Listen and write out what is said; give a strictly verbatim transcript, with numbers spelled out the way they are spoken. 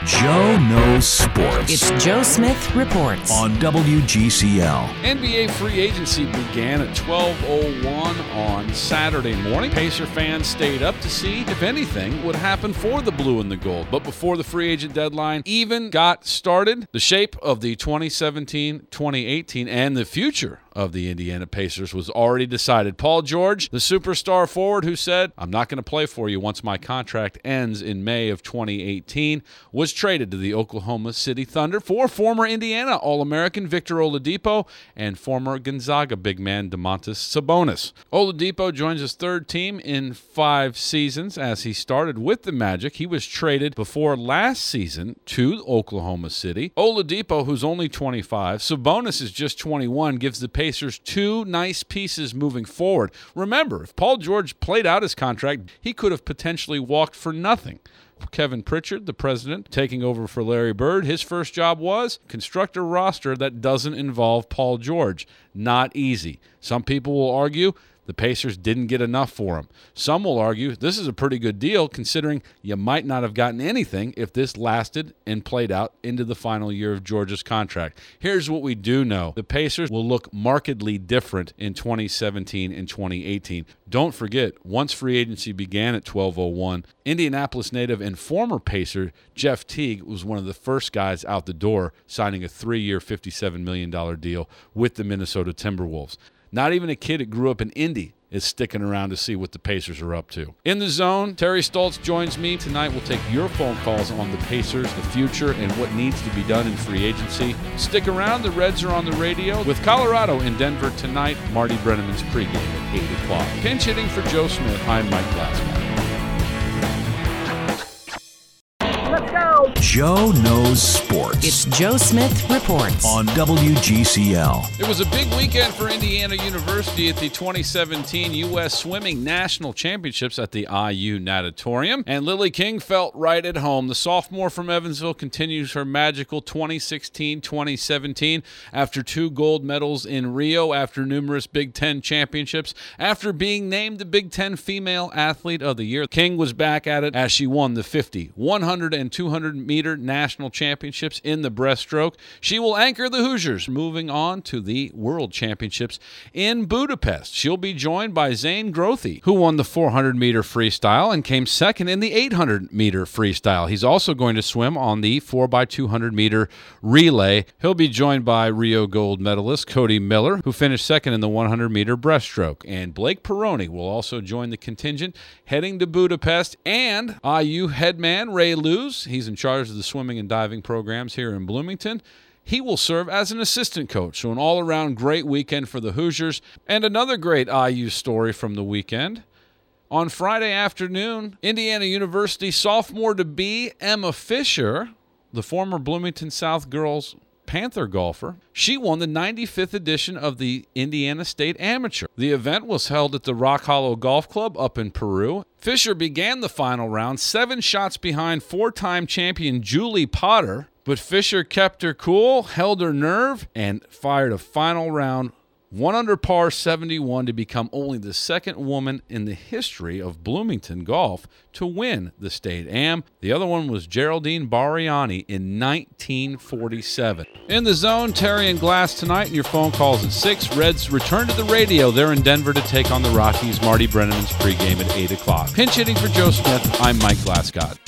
Joe Knows Sports. It's Joe Smith Reports on W G C L. N B A free agency began at twelve oh one on Saturday morning. Pacer fans stayed up to see if anything would happen for the blue and the gold. But before the free agent deadline even got started, the shape of the twenty seventeen twenty eighteen and the future of the Indiana Pacers was already decided. Paul George, the superstar forward who said, "I'm not going to play for you once my contract ends in May of twenty eighteen, was traded to the Oklahoma City Thunder for former Indiana All-American Victor Oladipo and former Gonzaga big man Domantas Sabonis. Oladipo joins his third team in five seasons as he started with the Magic. He was traded before last season to Oklahoma City. Oladipo, who's only twenty-five, Sabonis is just twenty-one, gives the Pacers two nice pieces moving forward. Remember, if Paul George played out his contract, he could have potentially walked for nothing. Kevin Pritchard, the president, taking over for Larry Bird, his first job was construct a roster that doesn't involve Paul George. Not easy. Some people will argue the Pacers didn't get enough for him. Some will argue this is a pretty good deal considering you might not have gotten anything if this lasted and played out into the final year of George's contract. Here's what we do know. The Pacers will look markedly different in twenty seventeen and twenty eighteen. Don't forget, once free agency began at twelve oh one, Indianapolis native and former Pacer Jeff Teague was one of the first guys out the door, signing a three-year, fifty-seven million dollars deal with the Minnesota Timberwolves. Not even a kid that grew up in Indy is sticking around to see what the Pacers are up to. In the Zone, Terry Stoltz joins me. Tonight we'll take your phone calls on the Pacers, the future, and what needs to be done in free agency. Stick around. The Reds are on the radio. With Colorado in Denver tonight, Marty Brenneman's pregame at eight o'clock. Pinch hitting for Joe Smith, I'm Mike Glassman. Let's go! Joe Knows Sports. It's Joe Smith Reports on W G C L. It was a big weekend for Indiana University at the twenty seventeen U S Swimming National Championships at the I U Natatorium, and Lily King felt right at home. The sophomore from Evansville continues her magical twenty sixteen twenty seventeen after two gold medals in Rio, after numerous Big Ten championships, after being named the Big Ten Female Athlete of the Year. King was back at it as she won the fifty, one hundred, and two hundred meter national championships in the breaststroke. She will anchor the Hoosiers moving on to the World Championships in Budapest. She'll be joined by Zane Grothe, who won the four hundred meter freestyle and came second in the eight hundred meter freestyle. He's also going to swim on the four by two hundred meter relay. He'll be joined by Rio gold medalist Cody Miller, who finished second in the one hundred meter breaststroke. And Blake Peroni will also join the contingent heading to Budapest. And I U headman Ray Luz, he's in charge of the swimming and diving programs here in Bloomington. He will serve as an assistant coach. So an all-around great weekend for the Hoosiers. And another great I U story from the weekend. On Friday afternoon, Indiana University sophomore-to-be Emma Fisher, the former Bloomington South girls Panther golfer, she won the ninety-fifth edition of the Indiana State Amateur. The event was held at the Rock Hollow Golf Club up in Peru. Fisher began the final round seven shots behind four-time champion Julie Potter, but Fisher kept her cool, held her nerve, and fired a final round one under par seventy-one to become only the second woman in the history of Bloomington golf to win the state am. The other one was Geraldine Bariani in nineteen forty-seven. In the Zone, Terry and Glass tonight, and your phone calls at six. Reds return to the radio. They're in Denver to take on the Rockies. Marty Brenneman's pregame at eight o'clock. Pinch hitting for Joe Smith, I'm Mike Glasscott.